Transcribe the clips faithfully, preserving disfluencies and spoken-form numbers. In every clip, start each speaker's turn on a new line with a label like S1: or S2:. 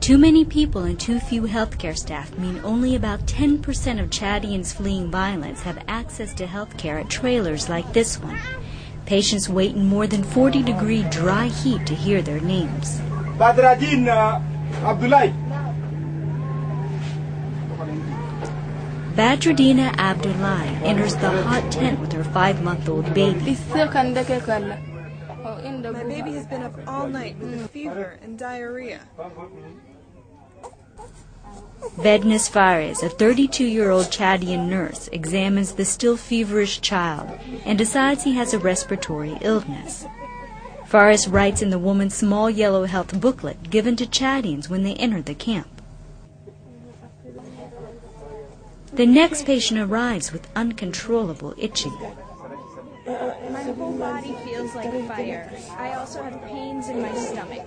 S1: Too many people and too few healthcare staff mean only about ten percent of Chadians fleeing violence have access to healthcare at trailers like this one. Patients wait in more than forty degree dry heat to hear their names.
S2: Badradin uh, Abdullah.
S1: Badradina Abdullah enters the hot tent with her five-month-old baby.
S3: My baby has been up all night with a fever and diarrhea.
S1: Vednas Fares, a thirty-two-year-old Chadian nurse, examines the still feverish child and decides he has a respiratory illness. Fares writes in the woman's small yellow health booklet given to Chadians when they enter the camp. The next patient arrives with uncontrollable itching.
S4: My whole body feels like fire. I also have pains in my stomach.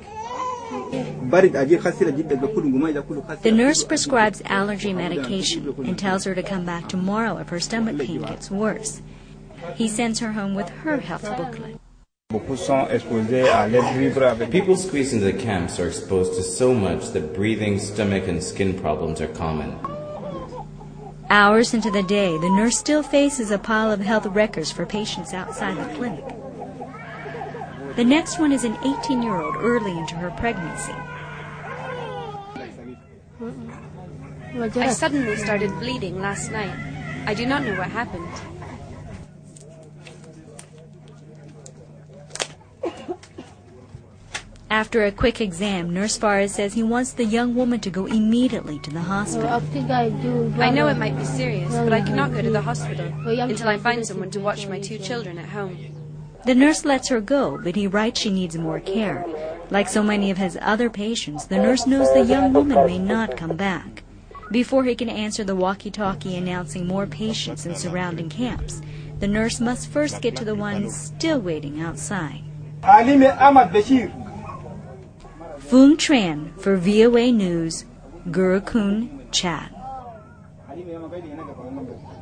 S1: The nurse prescribes allergy medication and tells her to come back tomorrow if her stomach pain gets worse. He sends her home with her health booklet.
S5: People squeezed into the camps are exposed to so much that breathing, stomach, and skin problems are common.
S1: Hours into the day, the nurse still faces a pile of health records for patients outside the clinic. The next one is an eighteen-year-old early into her pregnancy.
S6: I suddenly started bleeding last night. I do not know what happened.
S1: After a quick exam, Nurse Fares says he wants the young woman to go immediately to the hospital.
S6: I know it might be serious, but I cannot go to the hospital until I find someone to watch my two children at home.
S1: The nurse lets her go, but he writes she needs more care. Like so many of his other patients, the nurse knows the young woman may not come back. Before he can answer the walkie-talkie announcing more patients in surrounding camps, the nurse must first get to the one still waiting outside. Phuong Tran for V O A News, Gurukun, Chad.